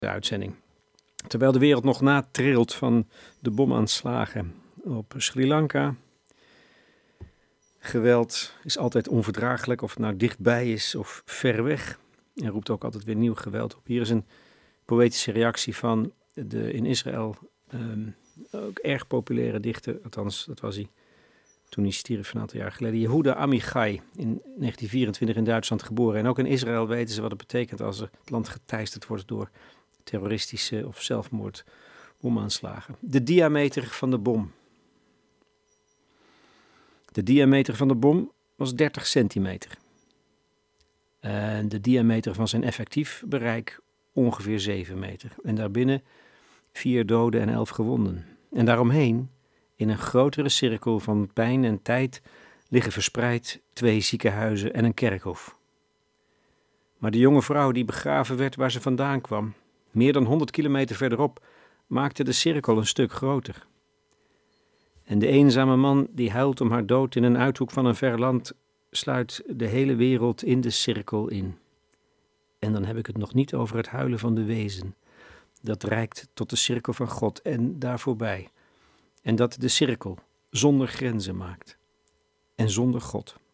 de uitzending. Terwijl de wereld nog natrilt van de bomaanslagen op Sri Lanka. Geweld is altijd onverdraaglijk, of het nou dichtbij is of ver weg. En roept ook altijd weer nieuw geweld op. Hier is een poëtische reactie van de in Israël ook erg populaire dichter, althans dat was hij toen hij stierf een aantal jaar geleden, Yehuda Amichai, in 1924 in Duitsland geboren. En ook in Israël weten ze wat het betekent als het land geteisterd wordt door terroristische of zelfmoordbomaanslagen. De diameter van de bom. De diameter van de bom was 30 centimeter. En de diameter van zijn effectief bereik ongeveer 7 meter. En daarbinnen 4 doden en 11 gewonden. En daaromheen, in een grotere cirkel van pijn en tijd, liggen verspreid 2 ziekenhuizen en een kerkhof. Maar de jonge vrouw die begraven werd waar ze vandaan kwam, meer dan 100 kilometer verderop, maakte de cirkel een stuk groter. En de eenzame man die huilt om haar dood in een uithoek van een ver land, sluit de hele wereld in de cirkel in. En dan heb ik het nog niet over het huilen van de wezen. Dat reikt tot de cirkel van God en daar voorbij. En dat de cirkel zonder grenzen maakt. En zonder God.